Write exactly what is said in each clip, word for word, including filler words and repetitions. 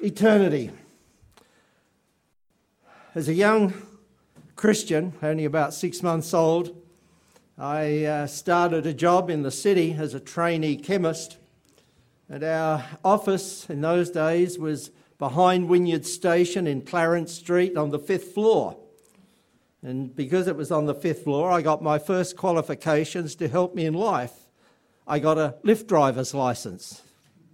Eternity. As a young Christian, only about six months old, I uh, started a job in the city as a trainee chemist, and our office in those days was behind Wynyard Station in Clarence Street on the fifth floor. And because it was on the fifth floor, I got my first qualifications to help me in life. I got a lift driver's licence.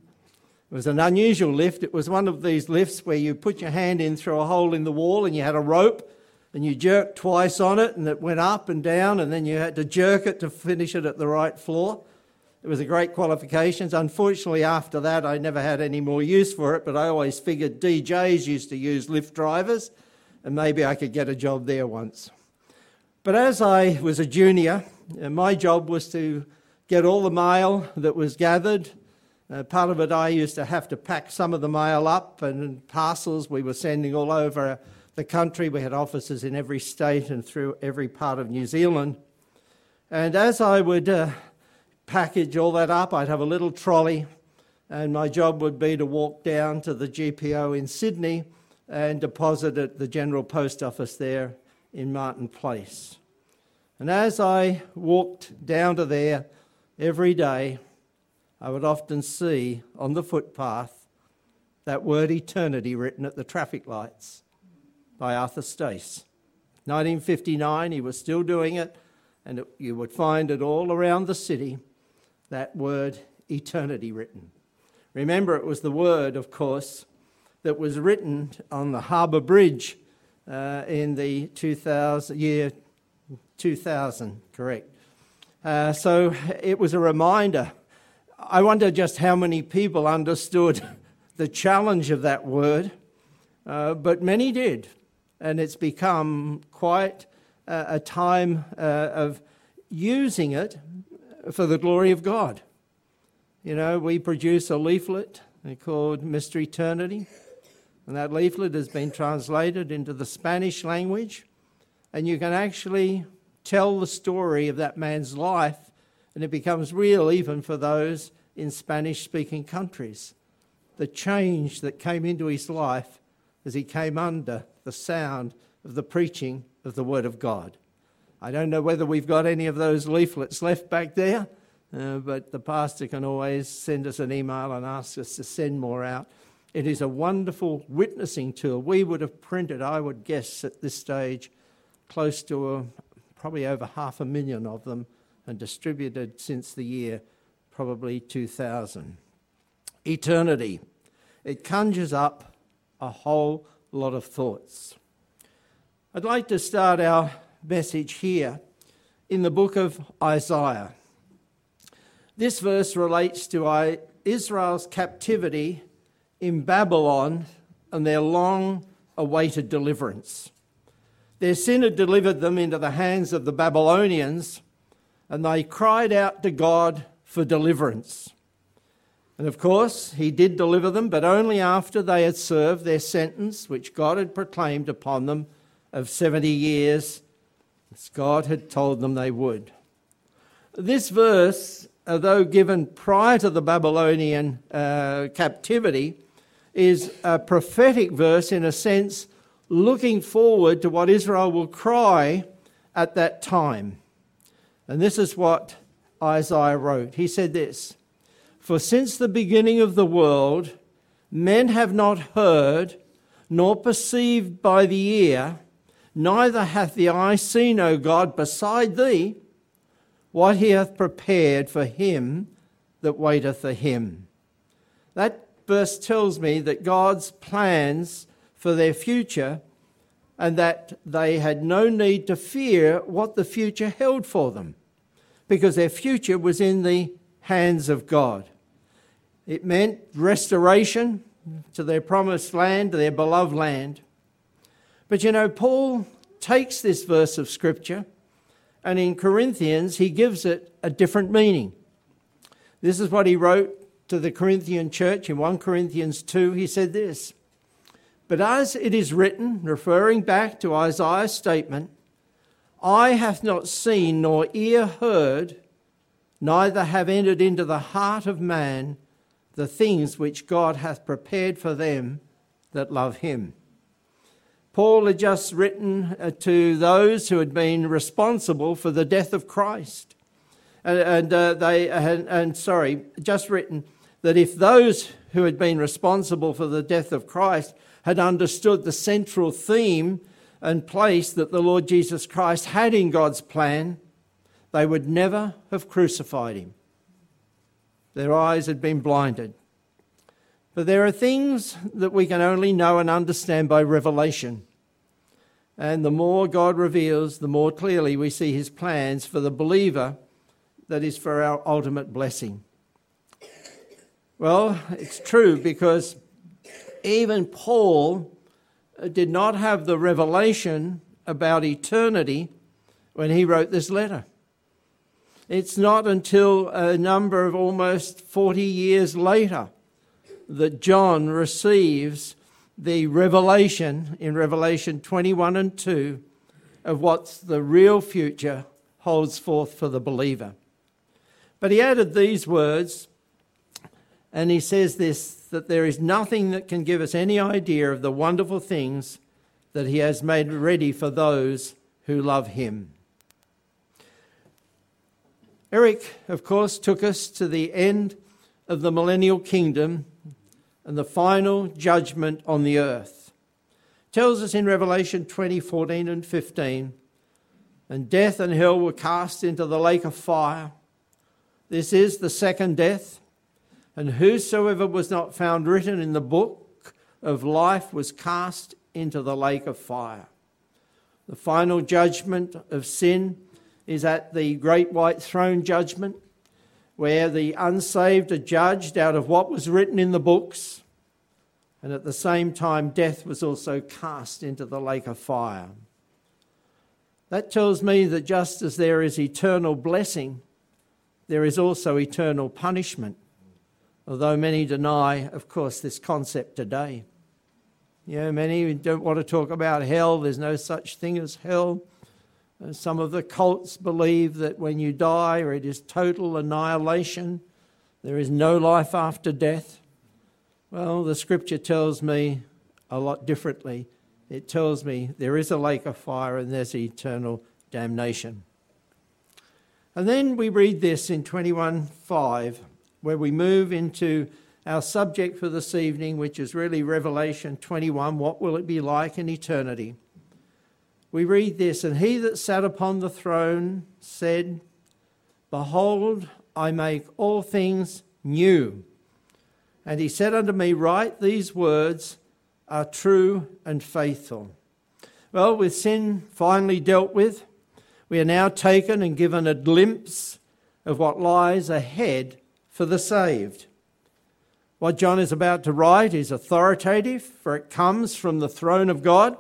It was an unusual lift. It was one of these lifts where you put your hand in through a hole in the wall and you had a rope and you jerked twice on it and it went up and down, and then you had to jerk it to finish it at the right floor. It was a great qualifications. Unfortunately, after that, I never had any more use for it, but I always figured D Js used to use lift drivers and maybe I could get a job there once. But as I was a junior, my job was to get all the mail that was gathered. Uh, part of it I used to have to pack some of the mail up, and parcels we were sending all over the country. We had offices in every state and through every part of New Zealand. And as I would uh, package all that up, I'd have a little trolley, and my job would be to walk down to the G P O in Sydney and deposit at the General Post Office there in Martin Place. And as I walked down to there every day, I would often see on the footpath that word eternity written at the traffic lights by Arthur Stace. nineteen fifty-nine, he was still doing it, and it, you would find it all around the city, that word eternity written. Remember, it was the word, of course, that was written on the Harbour Bridge uh, in the two thousand, year two thousand, correct. Uh, so it was a reminder. I wonder just how many people understood the challenge of that word, uh, but many did. And it's become quite a, a time uh, of using it for the glory of God. You know, we produce a leaflet called Mister Eternity, and that leaflet has been translated into the Spanish language, and you can actually tell the story of that man's life, and it becomes real even for those in Spanish-speaking countries. The change that came into his life as he came under the sound of the preaching of the Word of God. I don't know whether we've got any of those leaflets left back there, uh, but the pastor can always send us an email and ask us to send more out. It is a wonderful witnessing tool. We would have printed, I would guess at this stage, close to a, probably over half a million of them, and distributed since the year probably two thousand. Eternity. It conjures up a whole lot of thoughts. I'd like to start our message here in the book of Isaiah. This verse relates to Israel's captivity in Babylon and their long-awaited deliverance. Their sin had delivered them into the hands of the Babylonians, and they cried out to God for deliverance. And of course, he did deliver them, but only after they had served their sentence, which God had proclaimed upon them of seventy years, as God had told them they would. This verse, although given prior to the Babylonian uh, captivity, is a prophetic verse in a sense, looking forward to what Israel will cry at that time. And this is what Isaiah wrote. He said this, "For since the beginning of the world, men have not heard, nor perceived by the ear, neither hath the eye seen, O God, beside thee, what he hath prepared for him that waiteth for him." That verse tells me that God's plans for their future, and that they had no need to fear what the future held for them, because their future was in the hands of God. It meant restoration to their promised land, to their beloved land. But you know, Paul takes this verse of Scripture, and in Corinthians he gives it a different meaning. This is what he wrote to the Corinthian church in First Corinthians two. He said this, "But as it is written," referring back to Isaiah's statement, "Eye hath not seen, nor ear heard, neither have entered into the heart of man the things which God hath prepared for them that love him. Paul had just written to those who had been responsible for the death of Christ. And, and uh, they had, and sorry, just written that if those who had been responsible for the death of Christ had understood the central theme and place that the Lord Jesus Christ had in God's plan, they would never have crucified him. Their eyes had been blinded. But there are things that we can only know and understand by revelation. And the more God reveals, the more clearly we see his plans for the believer, that is for our ultimate blessing. Well, it's true, because even Paul did not have the revelation about eternity when he wrote this letter. It's not until a number of almost forty years later that John receives the revelation in Revelation twenty-one and two of what the real future holds forth for the believer. But he added these words, and he says this, that there is nothing that can give us any idea of the wonderful things that he has made ready for those who love him. Eric, of course, took us to the end of the millennial kingdom and the final judgment on the earth. It tells us in Revelation twenty, fourteen and fifteen, and death and hell were cast into the lake of fire. This is the second death, and whosoever was not found written in the book of life was cast into the lake of fire. The final judgment of sin is at the great white throne judgment, where the unsaved are judged out of what was written in the books, and at the same time death was also cast into the lake of fire. That tells me that just as there is eternal blessing, there is also eternal punishment, although many deny, of course, this concept today. You know, many don't want to talk about hell. There's no such thing as hell. Some of the cults believe that when you die, or it is total annihilation, there is no life after death. Well, the scripture tells me a lot differently. It tells me there is a lake of fire and there's eternal damnation. And then we read this in twenty-one five, where we move into our subject for this evening, which is really Revelation twenty-one, what will it be like in eternity? We read this, and he that sat upon the throne said, Behold, I make all things new. And he said unto me, Write, these words are true and faithful. Well, with sin finally dealt with, we are now taken and given a glimpse of what lies ahead for the saved. What John is about to write is authoritative, for it comes from the throne of God.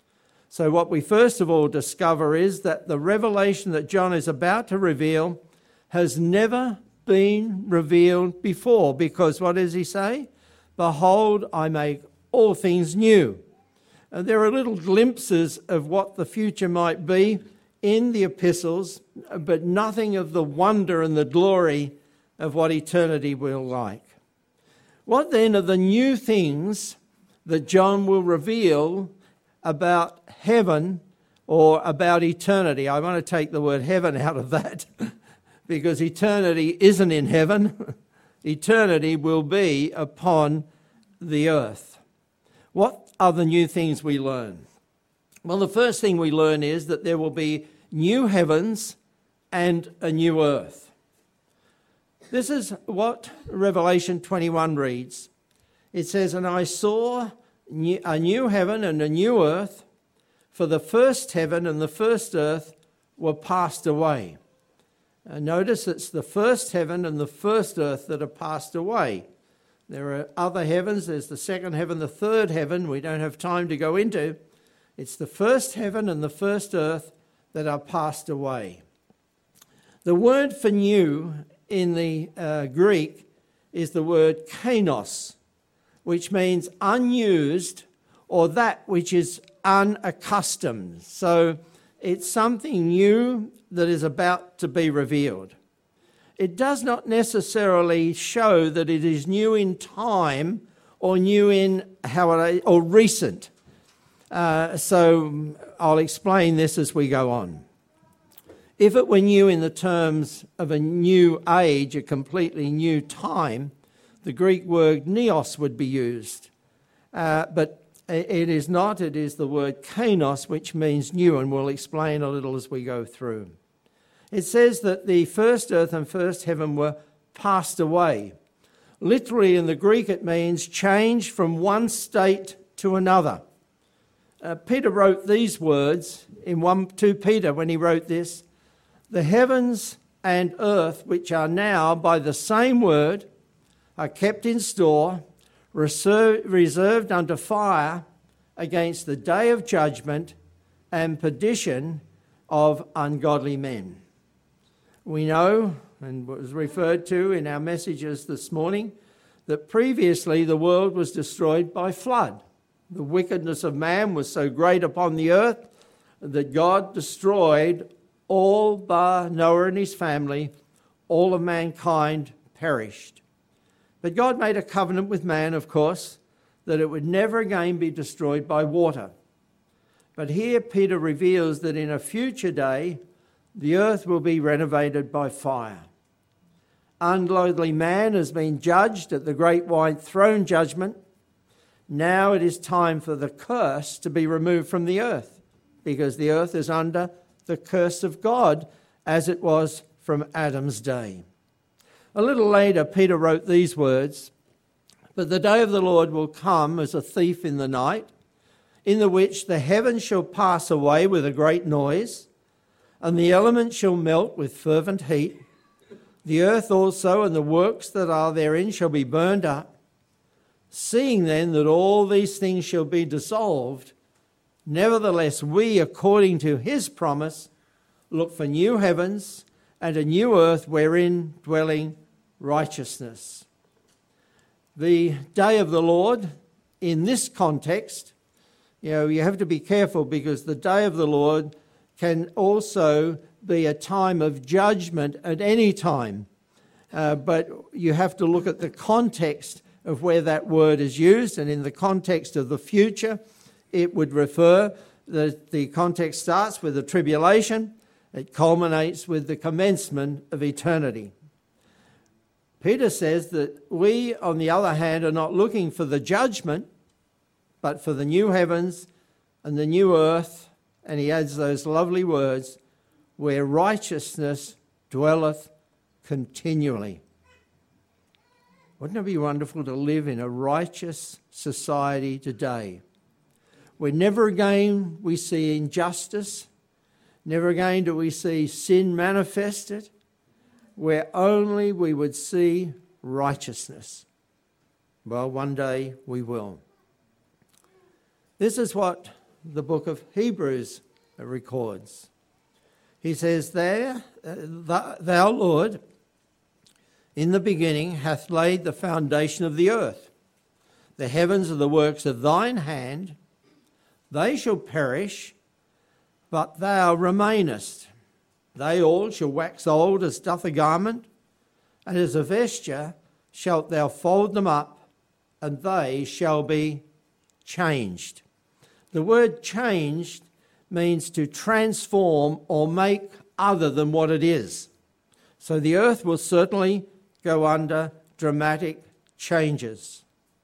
So what we first of all discover is that the revelation that John is about to reveal has never been revealed before, because what does he say? Behold, I make all things new. And there are little glimpses of what the future might be in the epistles, but nothing of the wonder and the glory of what eternity will like. What then are the new things that John will reveal about heaven or about eternity? I want to take the word heaven out of that because eternity isn't in heaven. Eternity will be upon the earth. What are the new things we learn? Well, the first thing we learn is that there will be new heavens and a new earth. This is what Revelation twenty-one reads. It says, And I saw a new heaven and a new earth, for the first heaven and the first earth were passed away. And notice it's the first heaven and the first earth that are passed away. There are other heavens. There's the second heaven, the third heaven we don't have time to go into. It's the first heaven and the first earth that are passed away. The word for new in the uh, Greek is the word kainos, which means unused or that which is unaccustomed. So it's something new that is about to be revealed. It does not necessarily show that it is new in time or new in how it, or recent. Uh, so I'll explain this as we go on. If it were new in the terms of a new age, a completely new time, the Greek word neos would be used. Uh, but it is not. It is the word kainos, which means new, and we'll explain a little as we go through. It says that the first earth and first heaven were passed away. Literally in the Greek it means changed from one state to another. Uh, Peter wrote these words in Second Peter when he wrote this: the heavens and earth, which are now by the same word, are kept in store, reserved unto fire against the day of judgment and perdition of ungodly men. We know, and was referred to in our messages this morning, that previously the world was destroyed by flood. The wickedness of man was so great upon the earth that God destroyed all bar Noah and his family. All of mankind perished. But God made a covenant with man, of course, that it would never again be destroyed by water. But here Peter reveals that in a future day, the earth will be renovated by fire. Ungodly man has been judged at the great white throne judgment. Now it is time for the curse to be removed from the earth, because the earth is under the curse of God, as it was from Adam's day. A little later, Peter wrote these words: but the day of the Lord will come as a thief in the night, in the which the heavens shall pass away with a great noise, and the elements shall melt with fervent heat. The earth also and the works that are therein shall be burned up. Seeing then that all these things shall be dissolved, nevertheless we, according to his promise, look for new heavens and a new earth wherein dwelling righteousness. The day of the Lord, in this context, you know, you have to be careful, because the day of the Lord can also be a time of judgment at any time. Uh, but you have to look at the context of where that word is used, and in the context of the future, it would refer, that the context starts with the tribulation, it culminates with the commencement of eternity. Peter says that we, on the other hand, are not looking for the judgment, but for the new heavens and the new earth, and he adds those lovely words, where righteousness dwelleth continually. Wouldn't it be wonderful to live in a righteous society today, where never again we see injustice, never again do we see sin manifested, where only we would see righteousness? Well, one day we will. This is what the book of Hebrews records. He says there, thou, Lord, in the beginning hath laid the foundation of the earth. The heavens are the works of thine hand. They shall perish, but thou remainest. They all shall wax old as doth a garment, and as a vesture shalt thou fold them up, and they shall be changed. The word changed means to transform or make other than what it is. So the earth will certainly go under dramatic changes.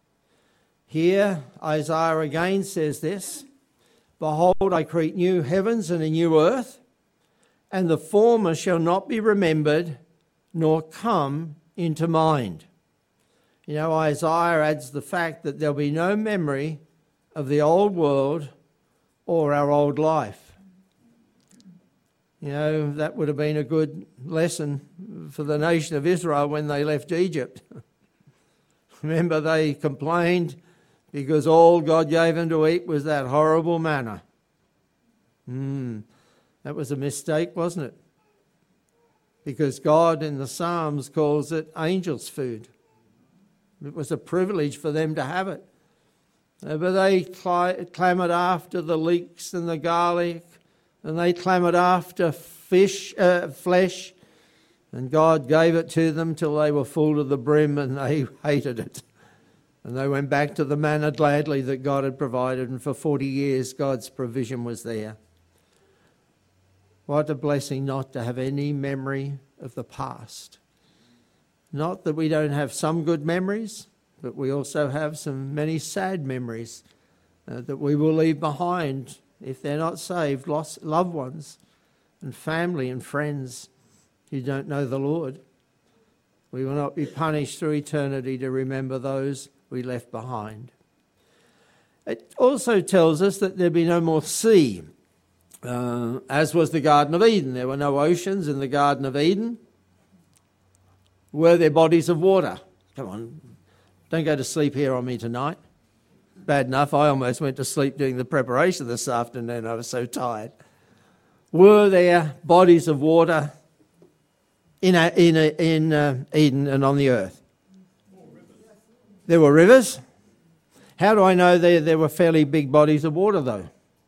Here, Isaiah again says this: behold, I create new heavens and a new earth, and the former shall not be remembered, nor come into mind. You know, Isaiah adds the fact that there'll be no memory of the old world or our old life. You know, that would have been a good lesson for the nation of Israel when they left Egypt. Remember, they complained because all God gave them to eat was that horrible manna. Hmm, that was a mistake, wasn't it? Because God in the Psalms calls it angels' food. It was a privilege for them to have it. Uh, but they cl- clamoured after the leeks and the garlic, and they clamoured after fish, uh, flesh, and God gave it to them till they were full to the brim and they hated it. And they went back to the manna gladly that God had provided, and for forty years God's provision was there. What a blessing not to have any memory of the past. Not that we don't have some good memories, but we also have some many sad memories uh, that we will leave behind if they're not saved, lost loved ones and family and friends who don't know the Lord. We will not be punished through eternity to remember those we left behind. It also tells us that there'll be no more sea, uh, as was the Garden of Eden. There were no oceans in the Garden of Eden. Were there bodies of water? Come on, don't go to sleep here on me tonight. Bad enough, I almost went to sleep doing the preparation this afternoon. I was so tired. Were there bodies of water in a, in a, in uh, Eden and on the earth? There were rivers. How do I know there, there were fairly big bodies of water, though?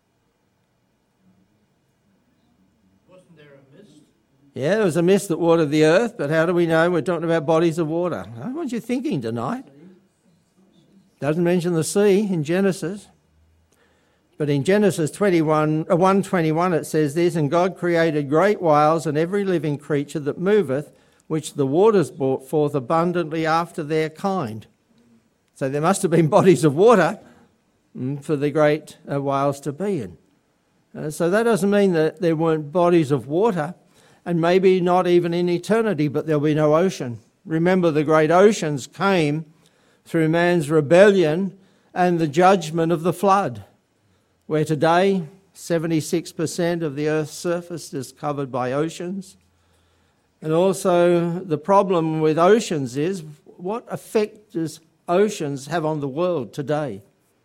Wasn't there a mist? Yeah, there was a mist that watered the earth, but how do we know we're talking about bodies of water? What are you thinking tonight? Doesn't mention the sea in Genesis. But in Genesis twenty-one, uh, one twenty-one it says this, "And God created great whales and every living creature that moveth, which the waters brought forth abundantly after their kind." So there must have been bodies of water for the great uh, whales to be in. Uh, so that doesn't mean that there weren't bodies of water, and maybe not even in eternity, but there'll be no ocean. Remember, the great oceans came through man's rebellion and the judgment of the flood, where today seventy-six percent of the earth's surface is covered by oceans. And also the problem with oceans is, what effect does oceans have on the world today?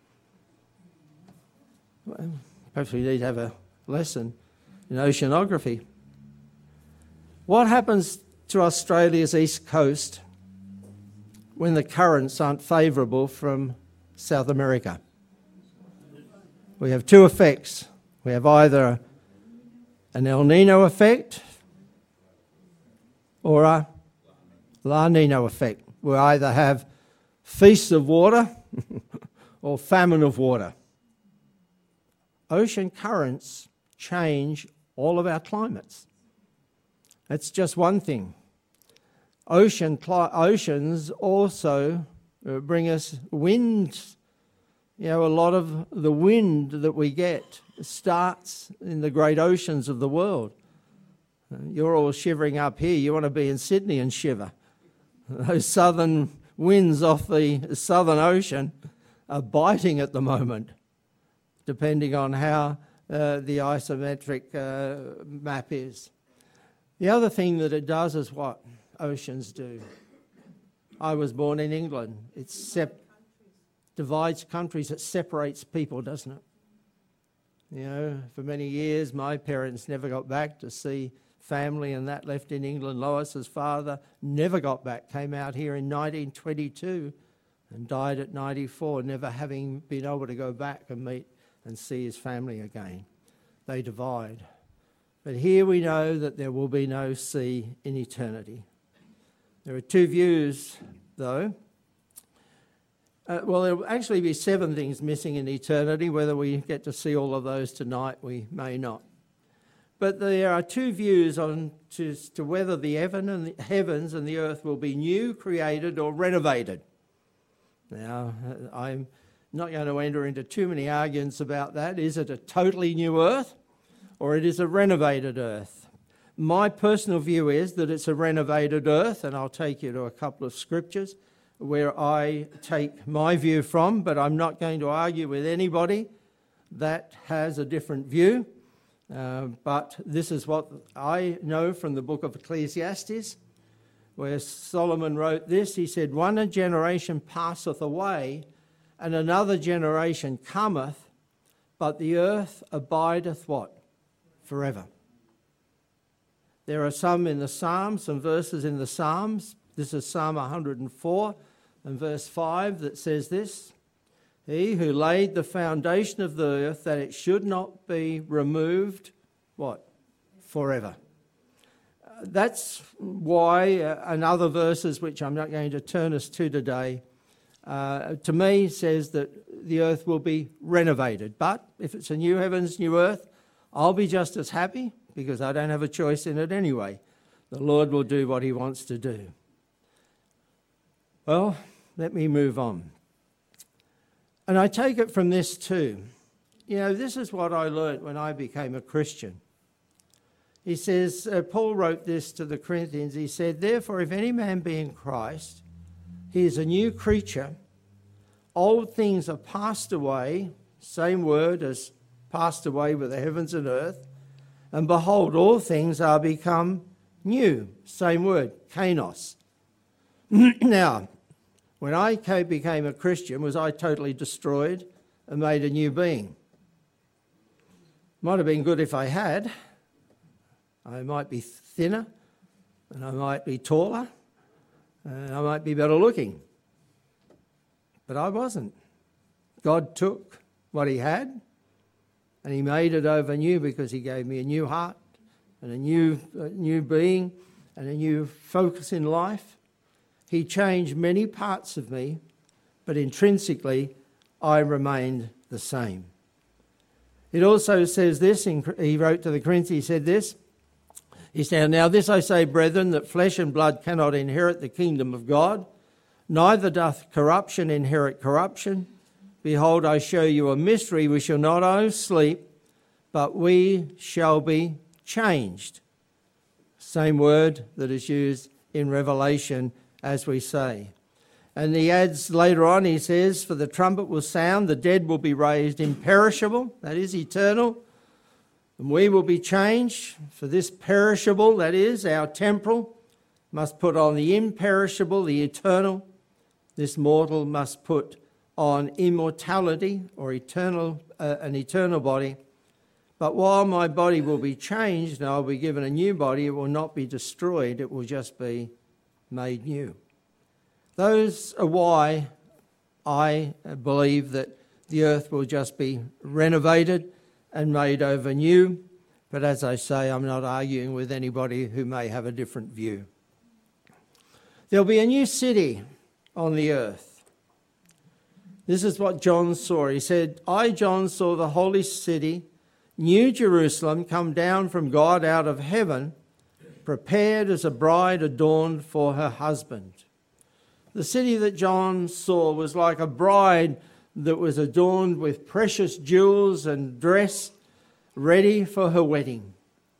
Well, perhaps we need to have a lesson in oceanography. What happens to Australia's east coast when the currents aren't favourable from South America? We have two effects. We have either an El Nino effect or a La Nina effect. We either have feasts of water or famine of water. Ocean currents change all of our climates. That's just one thing. Ocean cli- oceans also uh, bring us winds. You know, a lot of the wind that we get starts in the great oceans of the world. You're all shivering up here. You want to be in Sydney and shiver. Those southern winds off the Southern Ocean are biting at the moment, depending on how uh, the isometric uh, map is. The other thing that it does is what oceans do. I was born in England. It sep- divides countries. It separates people, doesn't it? You know, for many years, my parents never got back to see family, and that left in England. Lois's father never got back, came out here in nineteen twenty-two and died at ninety-four, never having been able to go back and meet and see his family again. They divide. But here we know that there will be no sea in eternity. There are two views, though. Uh, well, there will actually be seven things missing in eternity. Whether we get to see all of those tonight, we may not. But there are two views on to, to whether the heaven and the heavens and the earth will be new, created, or renovated. Now, I'm not going to enter into too many arguments about that. Is it a totally new earth, or it is a renovated earth? My personal view is that it's a renovated earth, and I'll take you to a couple of scriptures where I take my view from, but I'm not going to argue with anybody that has a different view. Uh, but this is what I know from the book of Ecclesiastes, where Solomon wrote this. He said, "One generation passeth away, and another generation cometh, but the earth abideth" what? Forever. There are some in the Psalms, some verses in the Psalms. This is Psalm one hundred four and verse five that says this: "He who laid the foundation of the earth, that it should not be removed," what? "Forever." Uh, that's why, uh, and other verses which I'm not going to turn us to today, uh, to me says that the earth will be renovated. But if it's a new heavens, new earth, I'll be just as happy because I don't have a choice in it anyway. The Lord will do what he wants to do. Well, let me move on. And I take it from this too. You know, this is what I learnt when I became a Christian. He says, uh, Paul wrote this to the Corinthians. He said, therefore, if any man be in Christ, he is a new creature. Old things are passed away, same word as passed away with the heavens and earth. And behold, all things are become new. Same word, kainos. Now, when I became a Christian, was I totally destroyed and made a new being? Might have been good if I had. I might be thinner, and I might be taller, and I might be better looking. But I wasn't. God took what he had, and he made it over new because he gave me a new heart and a new, a new being and a new focus in life. He changed many parts of me, but intrinsically I remained the same. It also says this, in, he wrote to the Corinthians, he said this, he said, now this I say, brethren, that flesh and blood cannot inherit the kingdom of God, neither doth corruption inherit corruption. Behold, I show you a mystery, we shall not all sleep, but we shall be changed. Same word that is used in Revelation, as we say. And he adds later on, he says, for the trumpet will sound, the dead will be raised imperishable, that is eternal, and we will be changed. For this perishable, that is our temporal, must put on the imperishable, the eternal. This mortal must put on immortality, or eternal, uh, an eternal body. But while my body will be changed and I'll be given a new body, it will not be destroyed, it will just be made new. Those are why I believe that the earth will just be renovated and made over new. But as I say, I'm not arguing with anybody who may have a different view. There'll be a new city on the earth. This is what John saw. He said, I, John, saw the holy city, New Jerusalem, come down from God out of heaven, prepared as a bride adorned for her husband. The city that John saw was like a bride that was adorned with precious jewels and dress, ready for her wedding.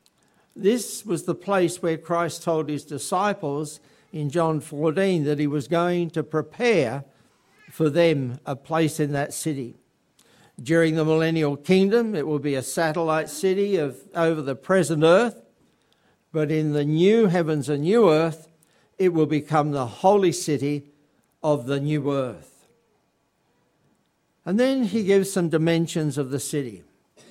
This was the place where Christ told his disciples in John fourteen that he was going to prepare for them a place in that city. During the millennial kingdom, it will be a satellite city of over the present earth, but in the new heavens and new earth, it will become the holy city of the new earth. And then he gives some dimensions of the city.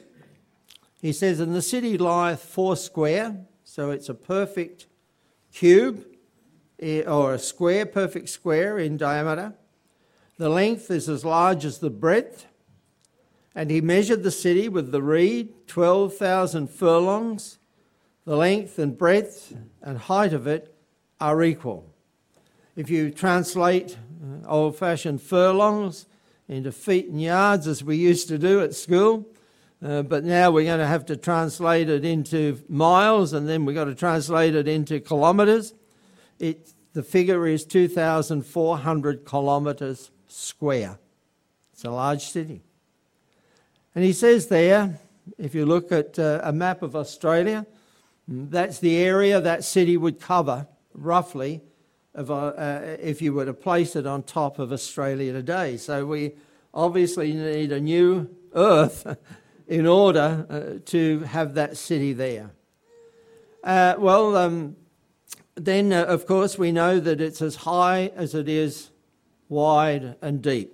He says, and the city lieth foursquare, so it's a perfect cube, or a square, perfect square in diameter. The length is as large as the breadth. And he measured the city with the reed, twelve thousand furlongs. The length and breadth and height of it are equal. If you translate old-fashioned furlongs into feet and yards, as we used to do at school, uh, but now we're going to have to translate it into miles, and then we've got to translate it into kilometres. It, the figure is two thousand four hundred kilometres square. It's a large city. And he says there, if you look at uh, a map of Australia, that's the area that city would cover, roughly, of, uh, uh, if you were to place it on top of Australia today. So we obviously need a new earth in order uh, to have that city there. Uh, well, um, then, uh, of course, we know that it's as high as it is wide and deep.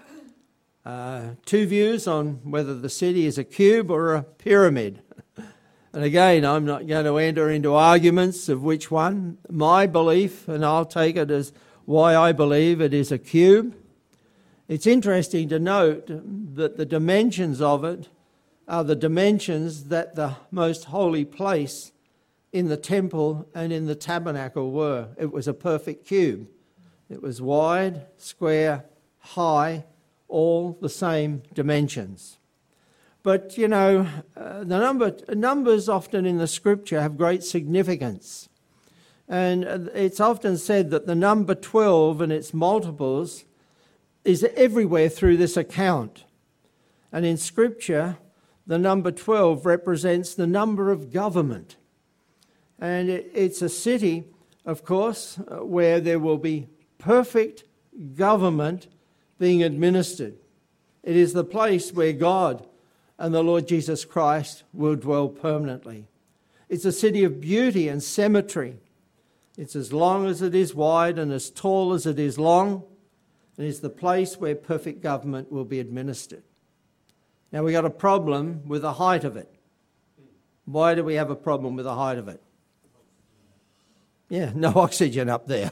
Uh, two views on whether the city is a cube or a pyramid. And again, I'm not going to enter into arguments of which one. My belief, and I'll take it as why I believe it is a cube. It's interesting to note that the dimensions of it are the dimensions that the most holy place in the temple and in the tabernacle were. It was a perfect cube. It was wide, square, high, all the same dimensions. But, you know, uh, the number numbers often in the Scripture have great significance. And it's often said that the number twelve and its multiples is everywhere through this account. And in Scripture, the number twelve represents the number of government. And it, it's a city, of course, where there will be perfect government being administered. It is the place where God and the Lord Jesus Christ will dwell permanently. It's a city of beauty and symmetry. It's as long as it is wide and as tall as it is long. And it's the place where perfect government will be administered. Now, we've got a problem with the height of it. Why do we have a problem with the height of it? Yeah, no oxygen up there.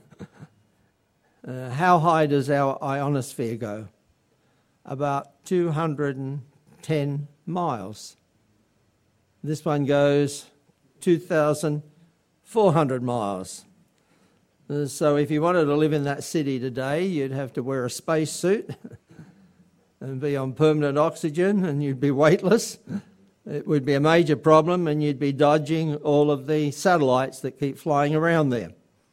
uh, how high does our ionosphere go? About two hundred ten miles. This one goes two thousand four hundred miles. Uh, so if you wanted to live in that city today, you'd have to wear a spacesuit and be on permanent oxygen, and you'd be weightless. It would be a major problem, and you'd be dodging all of the satellites that keep flying around there.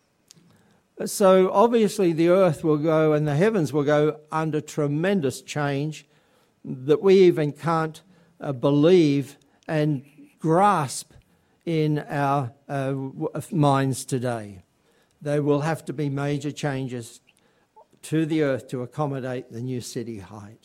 So obviously the earth will go and the heavens will go under tremendous change that we even can't uh, believe and grasp in our uh, minds today. There will have to be major changes to the earth to accommodate the new city height.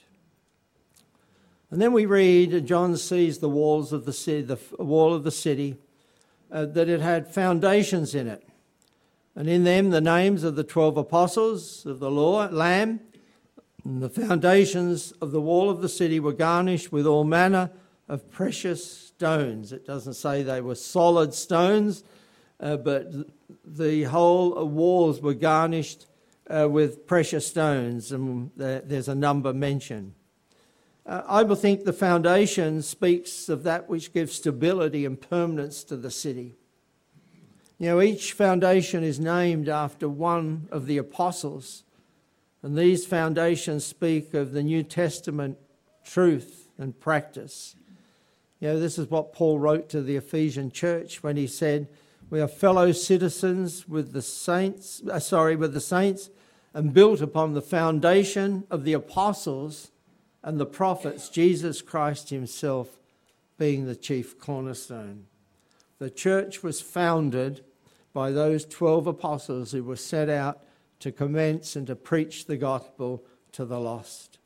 And then we read, John sees the walls of the city, the wall of the city, uh, that it had foundations in it. And in them the names of the twelve apostles of the Lord, Lamb. And the foundations of the wall of the city were garnished with all manner of precious stones. It doesn't say they were solid stones, uh, but the whole walls were garnished uh, with precious stones, and there's a number mentioned. Uh, I will think the foundation speaks of that which gives stability and permanence to the city. You know, each foundation is named after one of the apostles, and these foundations speak of the New Testament truth and practice. You know, this is what Paul wrote to the Ephesian church when he said, "We are fellow citizens with the saints, uh, sorry, with the saints, and built upon the foundation of the apostles and the prophets, Jesus Christ himself being the chief cornerstone." The church was founded by those twelve apostles who were set out to commence and to preach the gospel to the lost.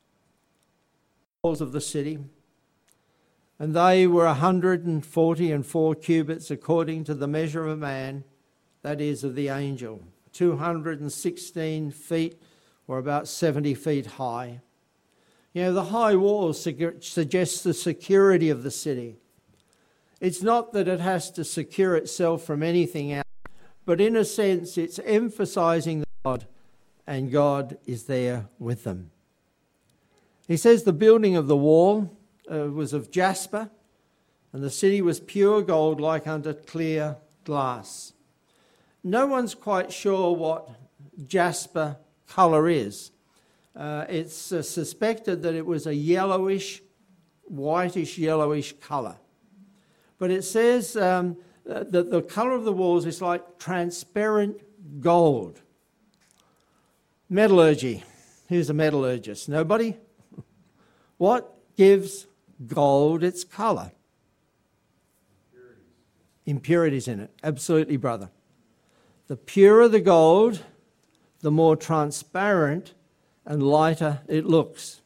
Walls of the city, and they were one hundred forty and four cubits according to the measure of a man, that is, of the angel, two hundred sixteen feet, or about seventy feet high. You know, the high walls suggest the security of the city. It's not that it has to secure itself from anything else, but in a sense it's emphasizing God, and God is there with them. He says the building of the wall uh, was of jasper, and the city was pure gold like unto clear glass. No one's quite sure what jasper colour is. Uh, it's uh, suspected that it was a yellowish, whitish, yellowish colour. But it says um, that the colour of the walls is like transparent gold. Metallurgy. Who's a metallurgist? Nobody? What gives gold its colour? Impurities. Impurities in it. Absolutely, brother. The purer the gold, the more transparent and lighter it looks.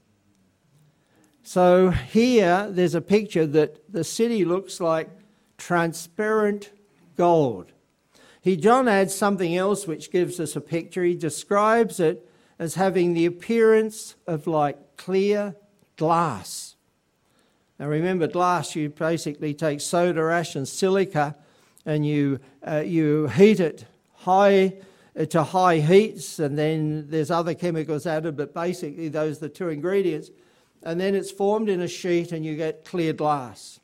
So here there's a picture that the city looks like transparent gold. He, John adds something else which gives us a picture. He describes it as having the appearance of like clear glass. Now remember, glass, you basically take soda ash and silica and you uh, you heat it high to high heats, and then there's other chemicals added, but basically those are the two ingredients. And then it's formed in a sheet and you get clear glass.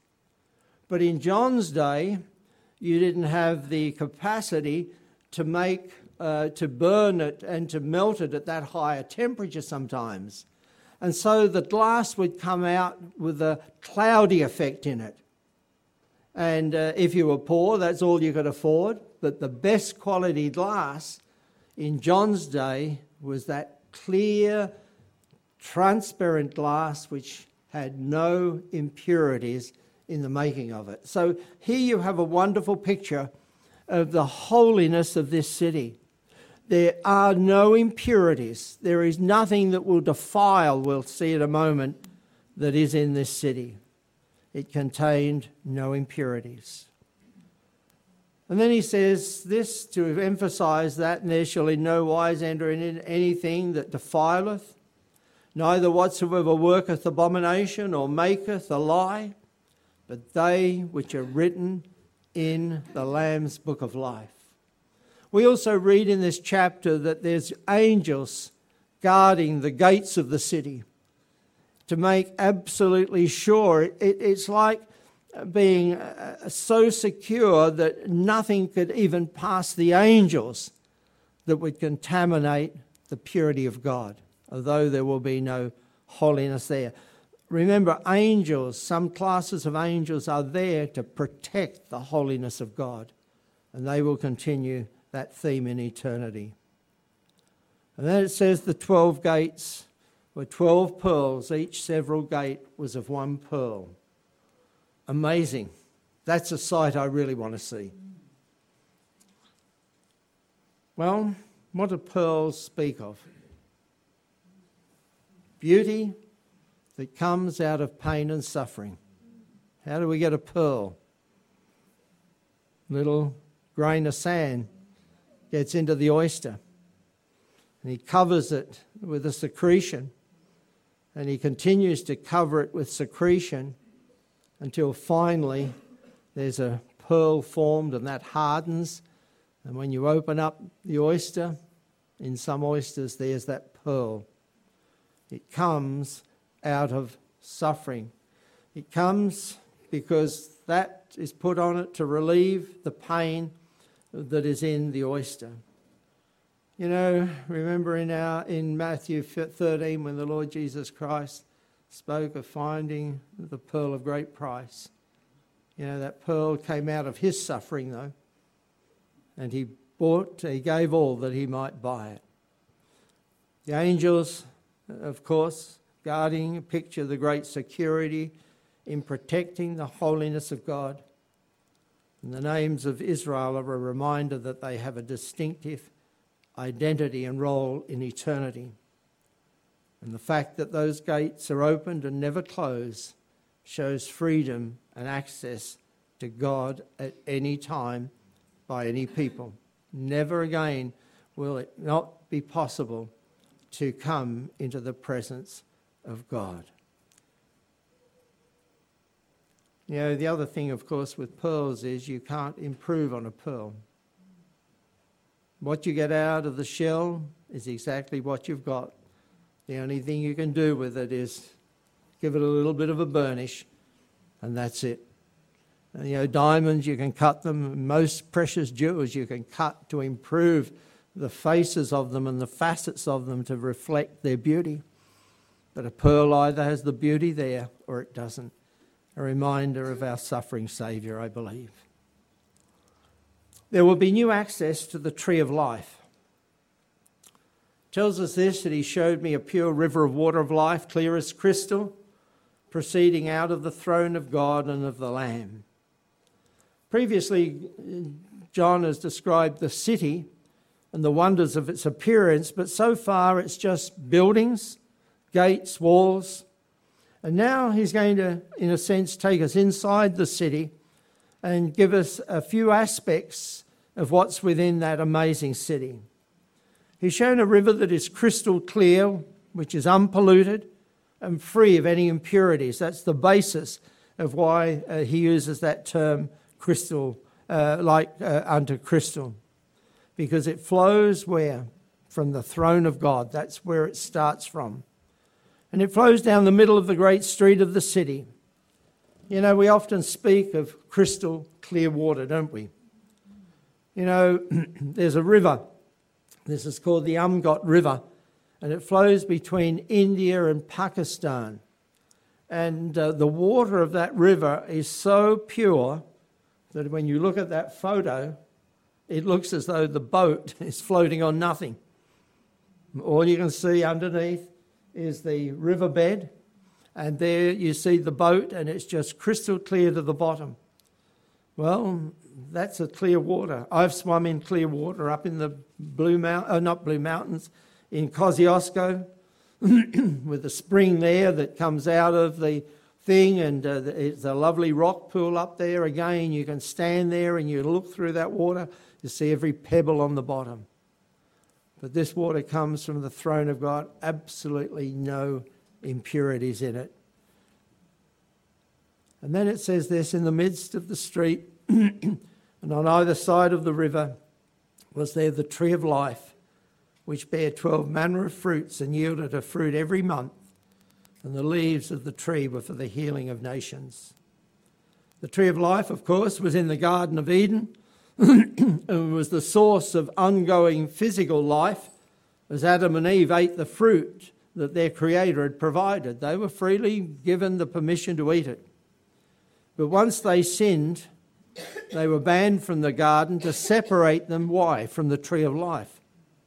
But in John's day, you didn't have the capacity to make uh, to burn it and to melt it at that higher temperature sometimes. And so the glass would come out with a cloudy effect in it. And uh, if you were poor, that's all you could afford. But the best quality glass in John's day was that clear, transparent glass which had no impurities in the making of it. So here you have a wonderful picture of the holiness of this city. There are no impurities. There is nothing that will defile, we'll see in a moment, that is in this city. It contained no impurities. And then he says this to emphasize that, and there shall in no wise enter in anything that defileth, neither whatsoever worketh abomination or maketh a lie, but they which are written in the Lamb's book of life. We also read in this chapter that there's angels guarding the gates of the city to make absolutely sure. It, it's like being uh, so secure that nothing could even pass the angels that would contaminate the purity of God, although there will be no holiness there. Remember, angels, some classes of angels are there to protect the holiness of God, and they will continue that theme in eternity. And then it says the twelve gates were twelve pearls, each several gate was of one pearl. Amazing. That's a sight I really want to see. Well, what do pearls speak of? Beauty that comes out of pain and suffering. How do we get a pearl? Little grain of sand gets into the oyster, and he covers it with a secretion, and he continues to cover it with secretion until finally there's a pearl formed, and that hardens, and when you open up the oyster, in some oysters there's that pearl. It comes out of suffering. It comes because that is put on it to relieve the pain that is in the oyster. You know, remember in our in Matthew thirteen when the Lord Jesus Christ spoke of finding the pearl of great price. You know, that pearl came out of his suffering though, and he bought, he gave all that he might buy it. The angels, of course, guarding a picture of the great security in protecting the holiness of God. And the names of Israel are a reminder that they have a distinctive identity and role in eternity. And the fact that those gates are opened and never close shows freedom and access to God at any time by any people. Never again will it not be possible to come into the presence of God. You know, the other thing, of course, with pearls is you can't improve on a pearl. What you get out of the shell is exactly what you've got. The only thing you can do with it is give it a little bit of a burnish, and that's it. And, you know, diamonds, you can cut them. Most precious jewels you can cut to improve the faces of them and the facets of them to reflect their beauty. But a pearl either has the beauty there or it doesn't. A reminder of our suffering Saviour, I believe. There will be new access to the tree of life. It tells us this, that he showed me a pure river of water of life, clear as crystal, proceeding out of the throne of God and of the Lamb. Previously, John has described the city and the wonders of its appearance, but so far it's just buildings, gates, walls. And now he's going to, in a sense, take us inside the city and give us a few aspects of what's within that amazing city. He's shown a river that is crystal clear, which is unpolluted and free of any impurities. That's the basis of why uh, he uses that term crystal, uh, like uh, unto crystal. Because it flows where? From the throne of God. That's where it starts from. And it flows down the middle of the great street of the city. You know, we often speak of crystal clear water, don't we? You know, there's a river This is called the Umgot River, and it flows between India and Pakistan. And uh, the water of that river is so pure that when you look at that photo, it looks as though the boat is floating on nothing. All you can see underneath is the riverbed, and there you see the boat, and it's just crystal clear to the bottom. Well, that's a clear water. I've swum in clear water up in the Blue Mount, oh, not Blue Mountains, in Kosciuszko, with a spring there that comes out of the thing, and uh, it's a lovely rock pool up there. Again, you can stand there and you look through that water, you see every pebble on the bottom. But this water comes from the throne of God, absolutely no impurities in it. And then it says this, in the midst of the street and on either side of the river was there the tree of life, which bare twelve manner of fruits and yielded a fruit every month, and the leaves of the tree were for the healing of nations. The tree of life, of course, was in the Garden of Eden and was the source of ongoing physical life as Adam and Eve ate the fruit that their Creator had provided. They were freely given the permission to eat it. But once they sinned, they were banned from the garden to separate them. Why? From the tree of life.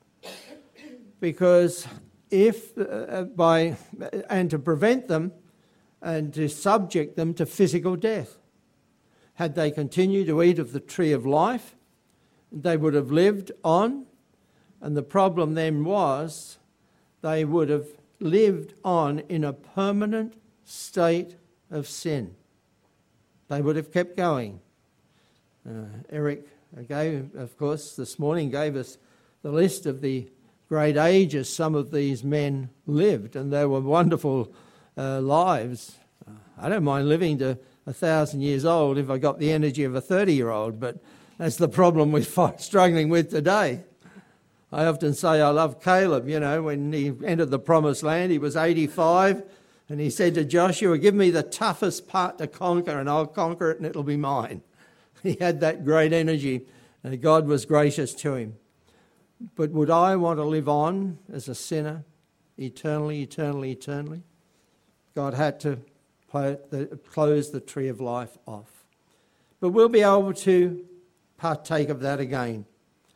Because if, uh, by, and to prevent them and to subject them to physical death. Had they continued to eat of the tree of life, they would have lived on, and the problem then was they would have lived on in a permanent state of sin. They would have kept going. Uh, Eric gave, of course, this morning gave us the list of the great ages some of these men lived, and they were wonderful uh, lives. Uh, I don't mind living to a thousand years old if I got the energy of a thirty-year-old, but that's the problem we're struggling with today. I often say I love Caleb. You know, when he entered the promised land, he was eighty-five, and he said to Joshua, give me the toughest part to conquer and I'll conquer it and it'll be mine. He had that great energy, and God was gracious to him. But would I want to live on as a sinner eternally, eternally, eternally? God had to close the tree of life off. But we'll be able to partake of that again.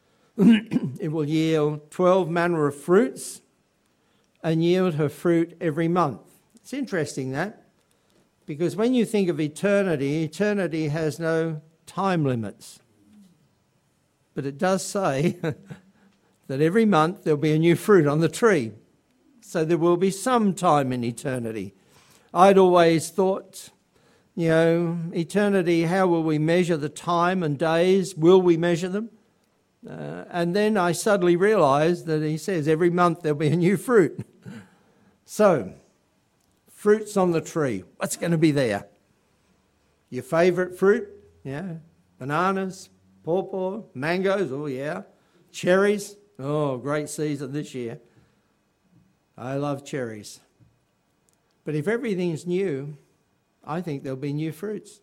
It will yield twelve manner of fruits and yield her fruit every month. It's interesting that, because when you think of eternity, eternity has no time limits. But it does say that every month there'll be a new fruit on the tree. So there will be some time in eternity. I'd always thought, you know, eternity, how will we measure the time and days? Will we measure them? Uh, and then I suddenly realised that he says every month there'll be a new fruit. So, fruits on the tree. What's going to be there? Your favourite fruit? Yeah. Bananas, pawpaw, mangoes, oh yeah. Cherries, oh, great season this year. I love cherries. But if everything's new, I think there'll be new fruits.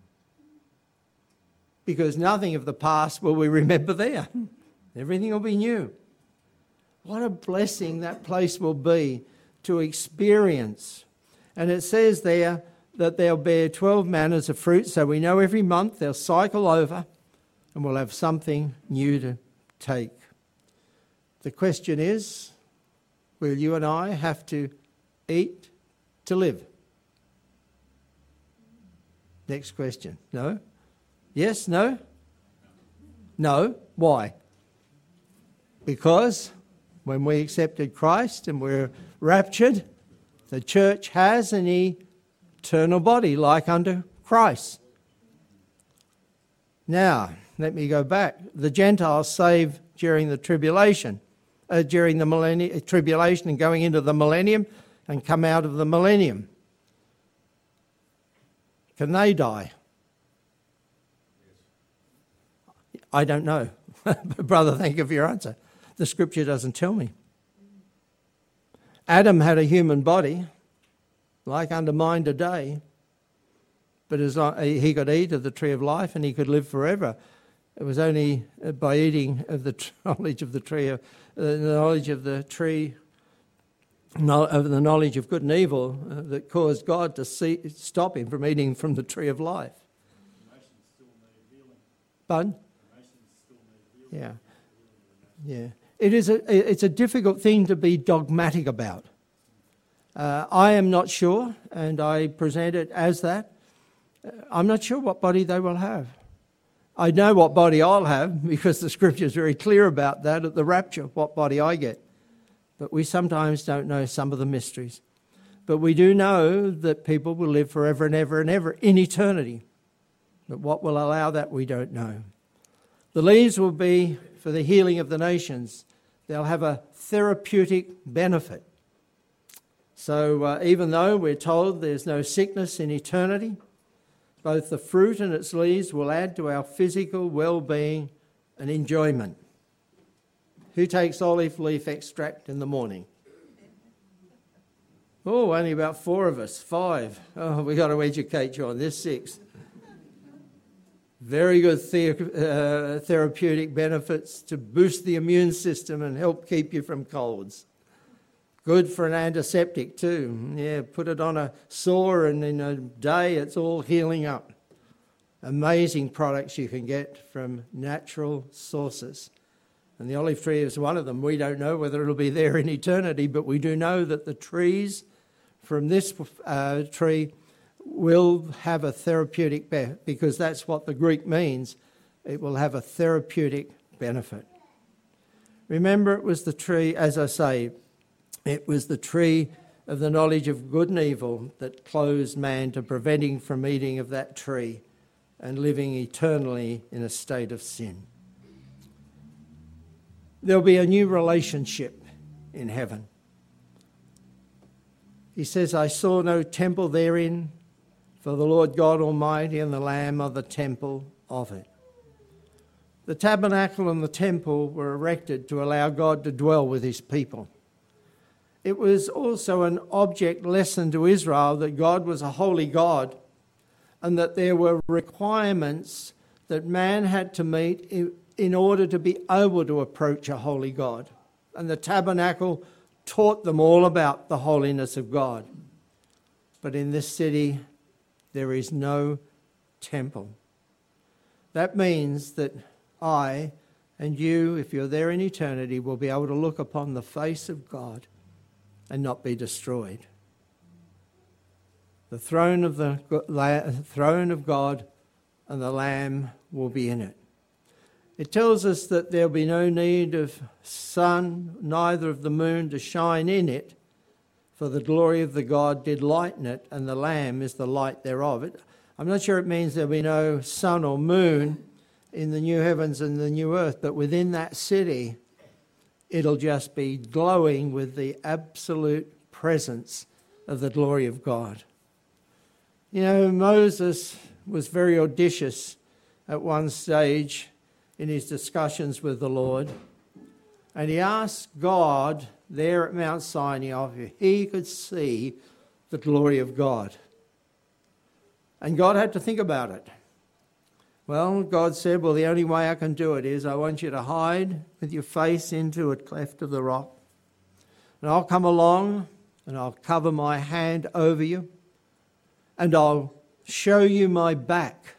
Because nothing of the past will we remember there. Everything will be new. What a blessing that place will be to experience. And it says there that they'll bear twelve manners of fruit, so we know every month they'll cycle over and we'll have something new to take. The question is, will you and I have to eat to live? Next question. No? Yes? No? No. Why? Because when we accepted Christ and we're raptured, the church has an eternal body like unto Christ. Now, let me go back. The Gentiles saved during the tribulation, uh, during the millennium, tribulation and going into the millennium and come out of the millennium. Can they die? I don't know. Brother, thank you for your answer. The scripture doesn't tell me. Adam had a human body, like unto mine today, but as he could eat of the tree of life and he could live forever. It was only by eating of the knowledge of the tree, of uh, the knowledge of the tree, no, of the knowledge of good and evil, uh, that caused God to see, stop him from eating from the tree of life. But yeah, yeah, it is a it's a difficult thing to be dogmatic about. Uh, I am not sure, and I present it as that. Uh, I'm not sure what body they will have. I know what body I'll have because the scripture is very clear about that at the rapture, what body I get. But we sometimes don't know some of the mysteries. But we do know that people will live forever and ever and ever in eternity. But what will allow that, we don't know. The leaves will be for the healing of the nations. They'll have a therapeutic benefit. So uh, even though we're told there's no sickness in eternity, both the fruit and its leaves will add to our physical well-being and enjoyment. Who takes olive leaf extract in the morning? Oh, only about four of us, five. Oh, we've got to educate you on this, six. Very good the- uh, therapeutic benefits to boost the immune system and help keep you from colds. Good for an antiseptic too. Yeah, put it on a sore and in a day it's all healing up. Amazing products you can get from natural sources. And the olive tree is one of them. We don't know whether it'll be there in eternity, but we do know that the trees from this uh, tree will have a therapeutic benefit, because that's what the Greek means. It will have a therapeutic benefit. Remember, it was the tree, as I say, it was the tree of the knowledge of good and evil that closed man to preventing from eating of that tree and living eternally in a state of sin. There'll be a new relationship in heaven. He says, I saw no temple therein, for the Lord God Almighty and the Lamb are the temple of it. The tabernacle and the temple were erected to allow God to dwell with his people. It was also an object lesson to Israel that God was a holy God and that there were requirements that man had to meet in order to be able to approach a holy God. And the tabernacle taught them all about the holiness of God. But in this city, there is no temple. That means that I and you, if you're there in eternity, will be able to look upon the face of God and not be destroyed. The throne of the throne of God and the Lamb will be in it. It tells us that there'll be no need of sun, neither of the moon to shine in it, for the glory of the God did lighten it, and the Lamb is the light thereof. It, I'm not sure it means there'll be no sun or moon in the new heavens and the new earth, but within that city, it'll just be glowing with the absolute presence of the glory of God. You know, Moses was very audacious at one stage in his discussions with the Lord, and he asked God there at Mount Sinai if he could see the glory of God. And God had to think about it. Well, God said, well, the only way I can do it is I want you to hide with your face into a cleft of the rock. And I'll come along and I'll cover my hand over you and I'll show you my back.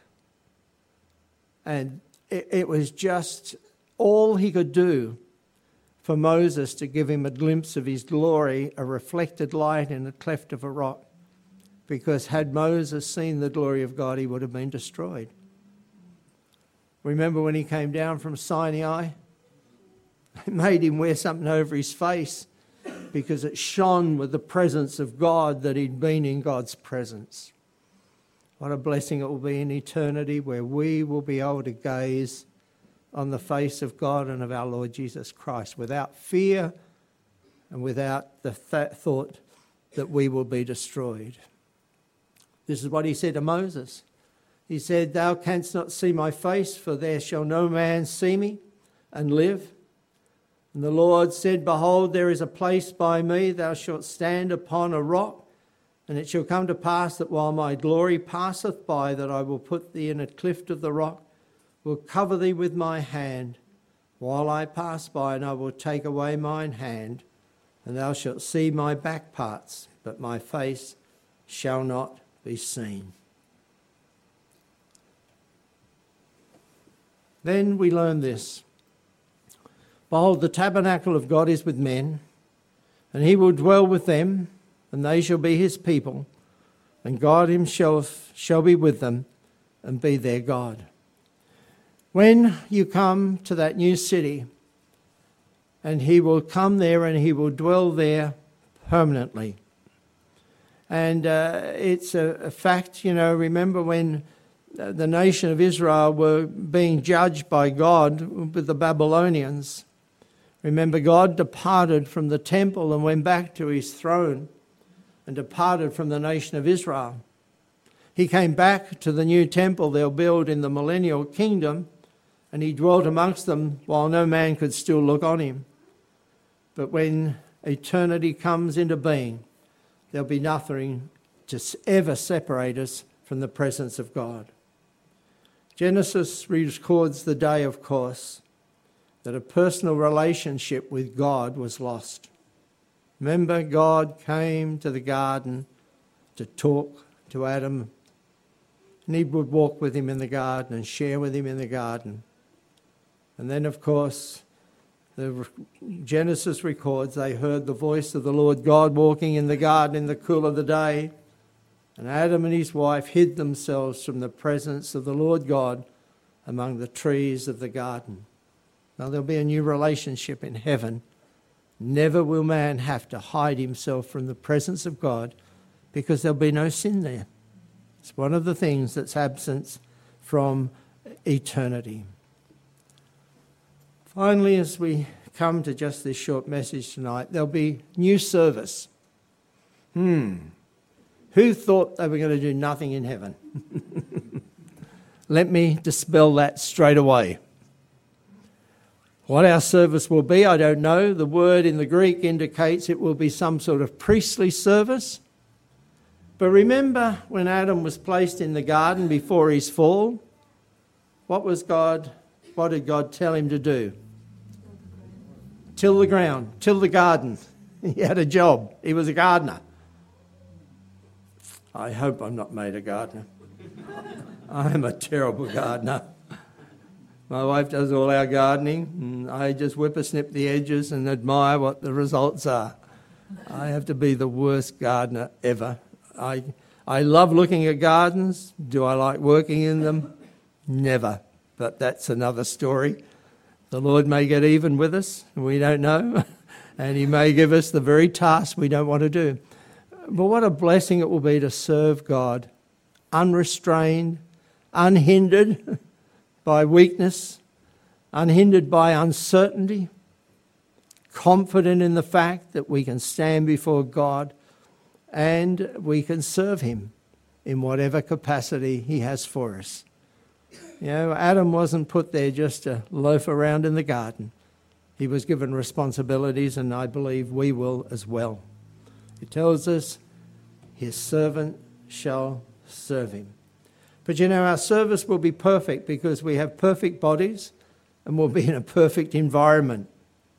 And it, it was just all he could do for Moses to give him a glimpse of his glory, a reflected light in a cleft of a rock. Because had Moses seen the glory of God, he would have been destroyed. Remember when he came down from Sinai? It made him wear something over his face because it shone with the presence of God that he'd been in God's presence. What a blessing it will be in eternity where we will be able to gaze on the face of God and of our Lord Jesus Christ without fear and without the th- thought that we will be destroyed. This is what he said to Moses. He said, thou canst not see my face, for there shall no man see me and live. And the Lord said, behold, there is a place by me, thou shalt stand upon a rock, and it shall come to pass that while my glory passeth by, that I will put thee in a cleft of the rock, will cover thee with my hand while I pass by, and I will take away mine hand, and thou shalt see my back parts, but my face shall not be seen. Then we learn this. Behold, the tabernacle of God is with men, and he will dwell with them, and they shall be his people, and God himself shall be with them and be their God. When you come to that new city, and he will come there and he will dwell there permanently. And uh, it's a, a fact, you know, remember when the nation of Israel were being judged by God with the Babylonians. Remember, God departed from the temple and went back to his throne and departed from the nation of Israel. He came back to the new temple they'll build in the millennial kingdom, and he dwelt amongst them while no man could still look on him. But when eternity comes into being, there'll be nothing to ever separate us from the presence of God. Genesis records the day, of course, that a personal relationship with God was lost. Remember, God came to the garden to talk to Adam, and he would walk with him in the garden and share with him in the garden. And then, of course, the Genesis records they heard the voice of the Lord God walking in the garden in the cool of the day, and Adam and his wife hid themselves from the presence of the Lord God among the trees of the garden. Now there'll be a new relationship in heaven. Never will man have to hide himself from the presence of God, because there'll be no sin there. It's one of the things that's absent from eternity. Finally, as we come to just this short message tonight, there'll be new service. Hmm. Who thought they were going to do nothing in heaven? Let me dispel that straight away. What our service will be, I don't know. The word in the Greek indicates it will be some sort of priestly service. But remember when Adam was placed in the garden before his fall, what was God, what did God tell him to do? Till the ground, till the garden. He had a job. He was a gardener. I hope I'm not made a gardener. I'm a terrible gardener. My wife does all our gardening, and I just whippersnip the edges and admire what the results are. I have to be the worst gardener ever. I I love looking at gardens. Do I like working in them? Never. But that's another story. The Lord may get even with us, we don't know, and he may give us the very task we don't want to do. But what a blessing it will be to serve God, unrestrained, unhindered by weakness, unhindered by uncertainty, confident in the fact that we can stand before God and we can serve him in whatever capacity he has for us. You know, Adam wasn't put there just to loaf around in the garden. He was given responsibilities, and I believe we will as well. It tells us his servant shall serve him. But you know, our service will be perfect because we have perfect bodies and we'll be in a perfect environment.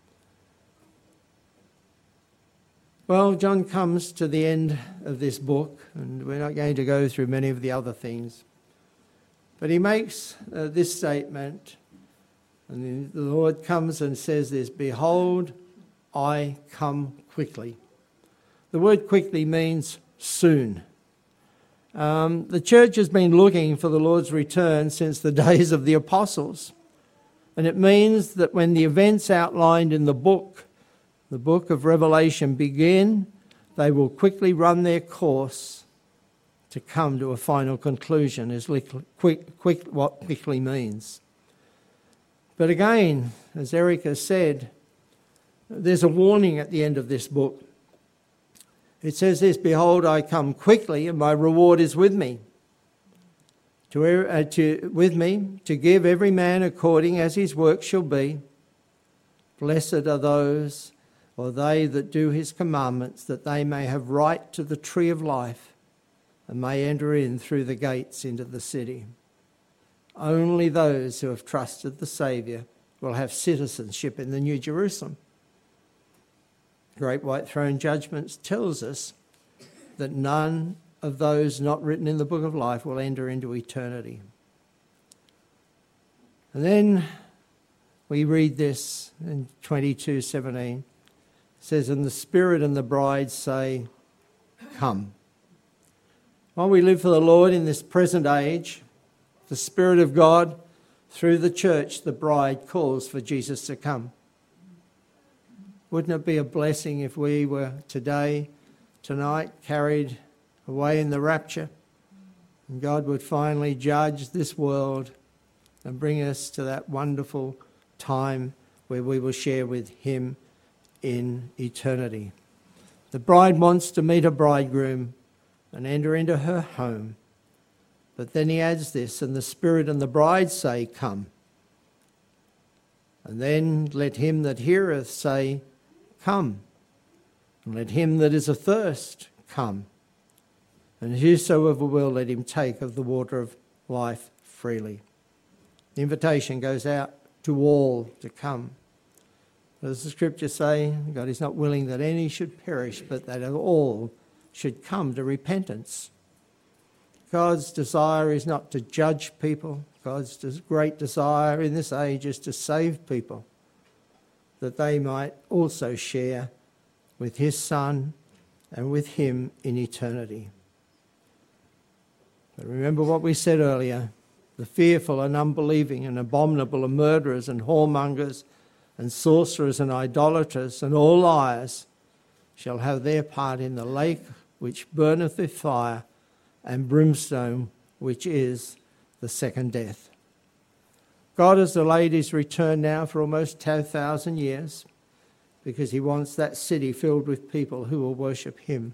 Well, John comes to the end of this book, and we're not going to go through many of the other things. But he makes uh, this statement, and the Lord comes and says this, "Behold, I come quickly." The word quickly means soon. Um, the church has been looking for the Lord's return since the days of the apostles. And it means that when the events outlined in the book, the book of Revelation, begin, they will quickly run their course to come to a final conclusion, is quick, quick, what quickly means. But again, as Erica said, there's a warning at the end of this book. It says this, "Behold, I come quickly, and my reward is with me, to, uh, to with me to give every man according as his work shall be. Blessed are those, or they that do his commandments, that they may have right to the tree of life, and may enter in through the gates into the city." Only those who have trusted the Saviour will have citizenship in the New Jerusalem. Great White Throne Judgment tells us that none of those not written in the book of life will enter into eternity. And then we read this in twenty-two seventeen. It says, "And the Spirit and the bride say, Come." While we live for the Lord in this present age, the Spirit of God, through the church, the bride, calls for Jesus to come. Wouldn't it be a blessing if we were today, tonight, carried away in the rapture, and God would finally judge this world and bring us to that wonderful time where we will share with him in eternity. The bride wants to meet a bridegroom and enter into her home. But then he adds this, "And the Spirit and the bride say, Come. And then let him that heareth say, Come. And let him that is athirst come. And whosoever will, let him take of the water of life freely." The invitation goes out to all to come. As the scriptures say, God is not willing that any should perish, but that all should come to repentance. God's desire is not to judge people. God's great desire in this age is to save people, that they might also share with his Son and with him in eternity. But remember what we said earlier, the fearful and unbelieving and abominable and murderers and whoremongers and sorcerers and idolaters and all liars shall have their part in the lake which burneth with fire and brimstone, which is the second death. God has delayed his return now for almost two thousand years because he wants that city filled with people who will worship him.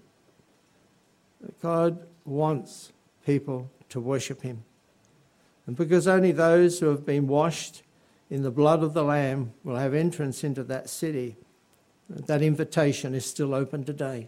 God wants people to worship him. And because only those who have been washed in the blood of the Lamb will have entrance into that city, that invitation is still open today.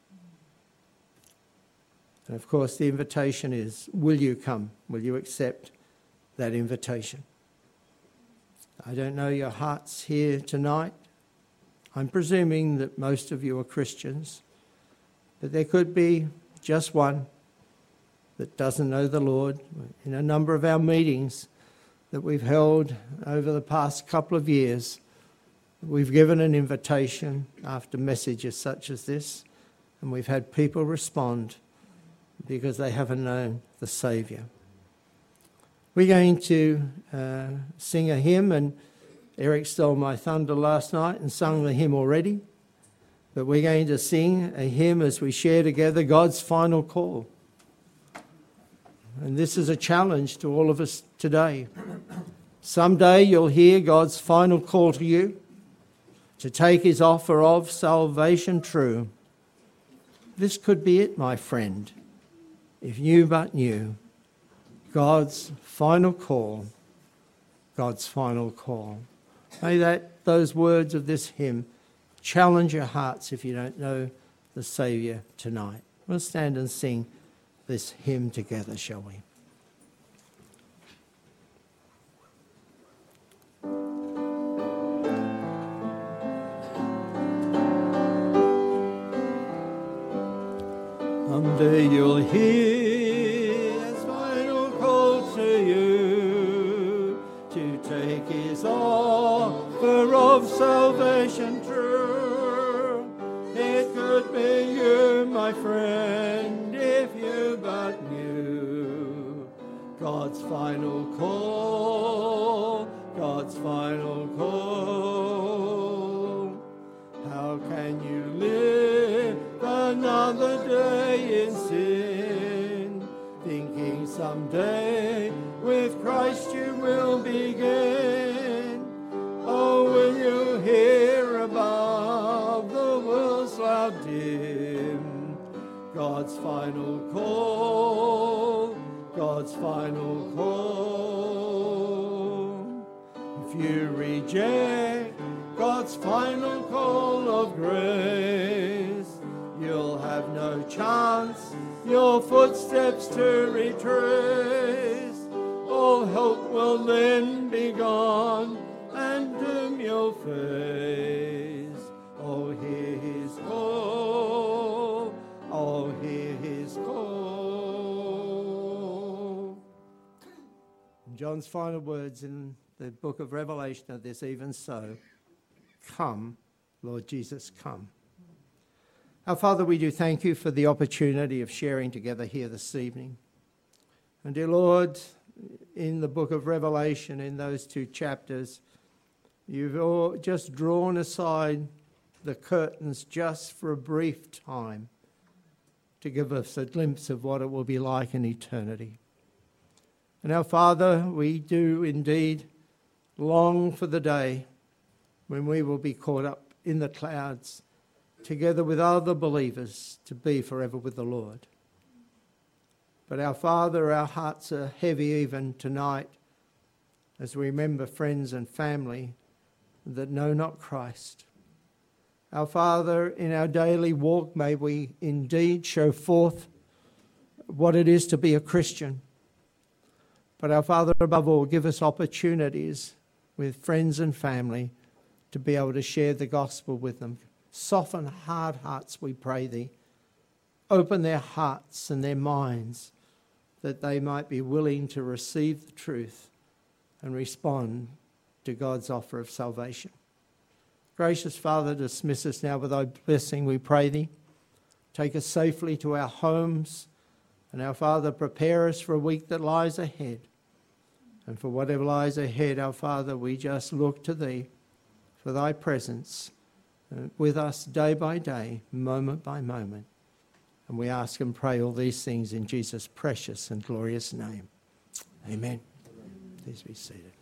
And of course, the invitation is, will you come? Will you accept that invitation? I don't know your hearts here tonight. I'm presuming that most of you are Christians, but there could be just one that doesn't know the Lord. In a number of our meetings that we've held over the past couple of years, we've given an invitation after messages such as this, and we've had people respond because they haven't known the Saviour. We're going to uh, sing a hymn, and Eric stole my thunder last night and sung the hymn already, but we're going to sing a hymn as we share together God's final call. And this is a challenge to all of us today. Someday you'll hear God's final call to you to take his offer of salvation true. This could be it, my friend, if you but knew God's final call, God's final call. May that those words of this hymn challenge your hearts if you don't know the Saviour tonight. We'll stand and sing this hymn together, shall we? Someday you'll hear his final call to you to take his offer of salvation true. It could be you, my friend, if you but knew God's final call, God's final call. How can you live another day in sin, thinking someday with Christ you will begin? Oh, will you hear above the world's loud din God's final call, God's final call? If you reject God's final call of grace, you'll have no chance your footsteps to retrace. all hope will then be gone, and doom you'll face. Oh, hear his call, oh, hear his call. John's final words in the book of Revelation are this: even so, come, Lord Jesus, come. Our Father, we do thank you for the opportunity of sharing together here this evening. And dear Lord, in the book of Revelation, in those two chapters, you've all just drawn aside the curtains just for a brief time to give us a glimpse of what it will be like in eternity. And our Father, we do indeed long for the day when we will be caught up in the clouds together with other believers to be forever with the Lord. But our Father, our hearts are heavy even tonight as we remember friends and family that know not Christ. Our Father, in our daily walk, may we indeed show forth what it is to be a Christian. But our Father, above all, give us opportunities with friends and family to be able to share the gospel with them. Soften hard hearts, we pray thee. Open their hearts and their minds that they might be willing to receive the truth and respond to God's offer of salvation. Gracious Father, dismiss us now with thy blessing, we pray thee. Take us safely to our homes, and our Father, prepare us for a week that lies ahead. And for whatever lies ahead, our Father, we just look to thee for thy presence with us day by day, moment by moment. And we ask and pray all these things in Jesus' precious and glorious name. Amen. Please be seated.